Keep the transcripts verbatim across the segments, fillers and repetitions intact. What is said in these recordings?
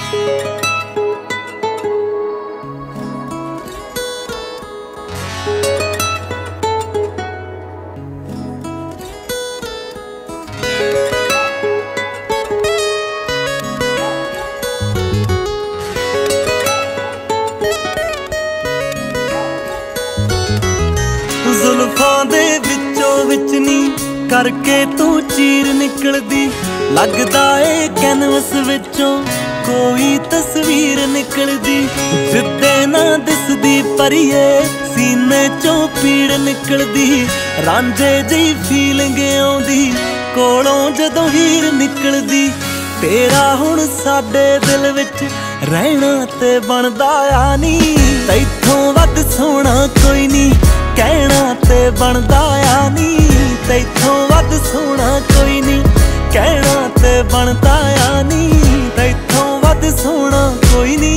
जुल्फां दे विचों विच नी करके तू चीर निकलदी, लगदा ए कैनवस विचों कोई तस्वीर निकलदी। जिद्दे ना दिसदी परिए सीने चों पीड़ निकलदी, रांझे जी फीलिंग आउंदी कोलों जदों हीर निकलदी। तेरा हुण साडे दिल विच रहना ते बनदा आ नी, तैथों वध सोहना कोई नी कहना ते बनदा आ नी, तैथों वध सोहना कोई नी कहना ते बनदा आ नी, तैथों वध सोहना कोई नी।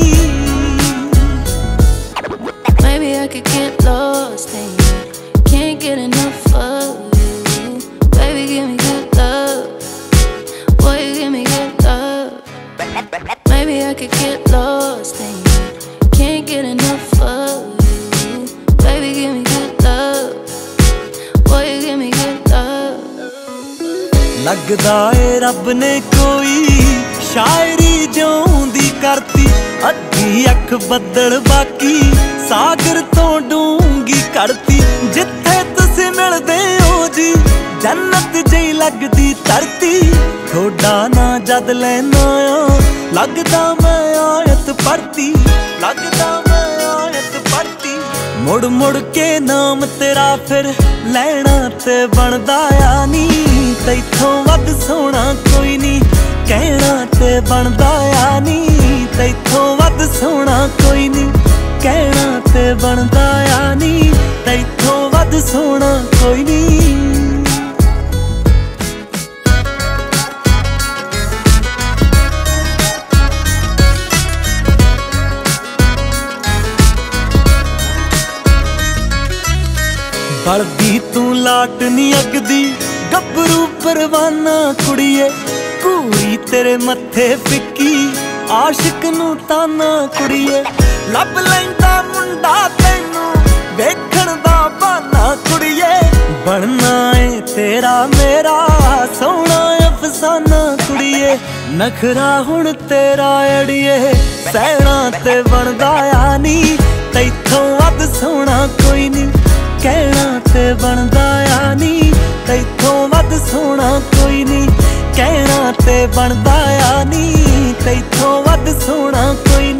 Maybe I could get lost in you, can't get enough of you. Baby, give me good love, boy, you give me good love. Maybe I could get lost in you, can't get enough of you. Baby, give me good love, boy, you give me good love. लगदा ए रब ने कोई शायरी जिउंदी करती, अद्धी अख बदल बाकी सागर तो डूंगी करती। जिथे तुसी मिलदे हो जी जन्नत जी लगदी धरती, थोड़ा ना जद लेना आ लगदा मैं आयत पढ़ती, लगदा मैं आयत पढ़ती। मुड़ मुड़ के नाम तेरा फिर लैना ते बनदा आ नी, तैथों वध सोहना कोई नी कहना ते बनदा आ नी, तैथों वध सोहना कोई नी कहना ते बनदा आ नी, तैथों वध सोहना कोई नी। बलदी तू लाट नी अगदी गब्बरू परवाना कुड़िए, घूरी तेरे मत्थे फिक्की आशिक नू ताना कुड़िए। लब लैंदा मुंडा तैनू वेखण दा बहाना कुड़िए, बनना ए तेरा मेरा सोहना अफसाना कुड़िए। नखरा हुण तेरा अड़िए सहना ते बनदा आ नी, तैथों वध सोहना कोई नी कहना ते बनदा आ नी, तैथों वध सोहना कोई नी कहना ते बनदा आ नी, तैथों वध सोहना कोई नी।